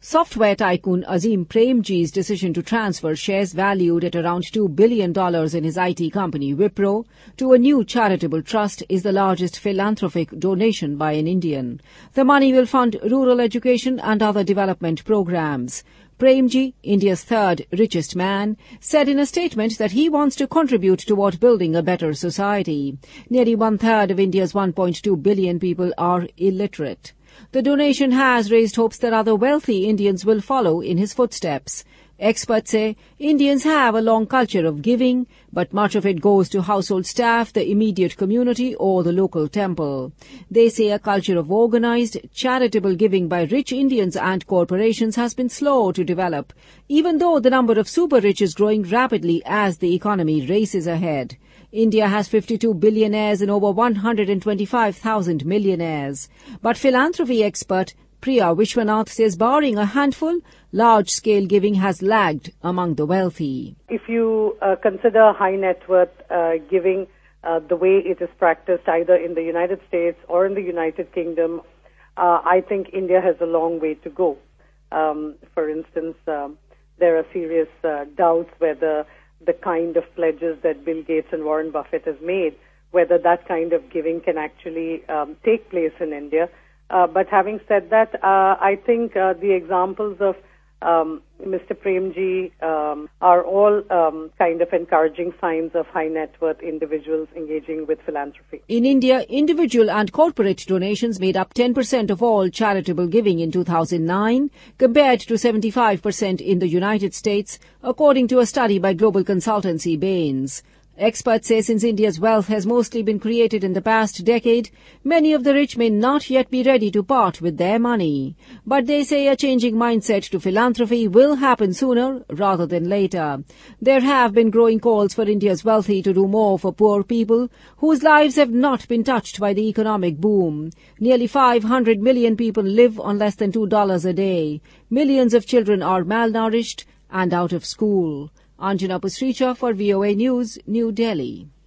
Software tycoon Azim Premji's decision to transfer shares valued at around $2 billion in his IT company Wipro to a new charitable trust is the largest philanthropic donation by an Indian. The money will fund rural education and other development programs. Premji, India's third richest man, said in a statement that he wants to contribute toward building a better society. Nearly one-third of India's 1.2 billion people are illiterate. The donation has raised hopes that other wealthy Indians will follow in his footsteps. Experts say Indians have a long culture of giving, but much of it goes to household staff, the immediate community, or the local temple. They say a culture of organized, charitable giving by rich Indians and corporations has been slow to develop, even though the number of super-rich is growing rapidly as the economy races ahead. India has 52 billionaires and over 125,000 millionaires. But philanthropy expert Priya Vishwanath says barring a handful, large-scale giving has lagged among the wealthy. If you consider high net worth giving the way it is practiced either in the United States or in the United Kingdom, I think India has a long way to go. For instance, there are serious doubts whether the kind of pledges that Bill Gates and Warren Buffett has made, whether that kind of giving can actually take place in India. But having said that, I think the examples of Mr. Premji are all kind of encouraging signs of high net worth individuals engaging with philanthropy. In India, individual and corporate donations made up 10% of all charitable giving in 2009, compared to 75% in the United States, according to a study by global consultancy Bains. Experts say since India's wealth has mostly been created in the past decade, many of the rich may not yet be ready to part with their money. But they say a changing mindset to philanthropy will happen sooner rather than later. There have been growing calls for India's wealthy to do more for poor people whose lives have not been touched by the economic boom. Nearly 500 million people live on less than $2 a day. Millions of children are malnourished and out of school. Anjana Pasricha for VOA News, New Delhi.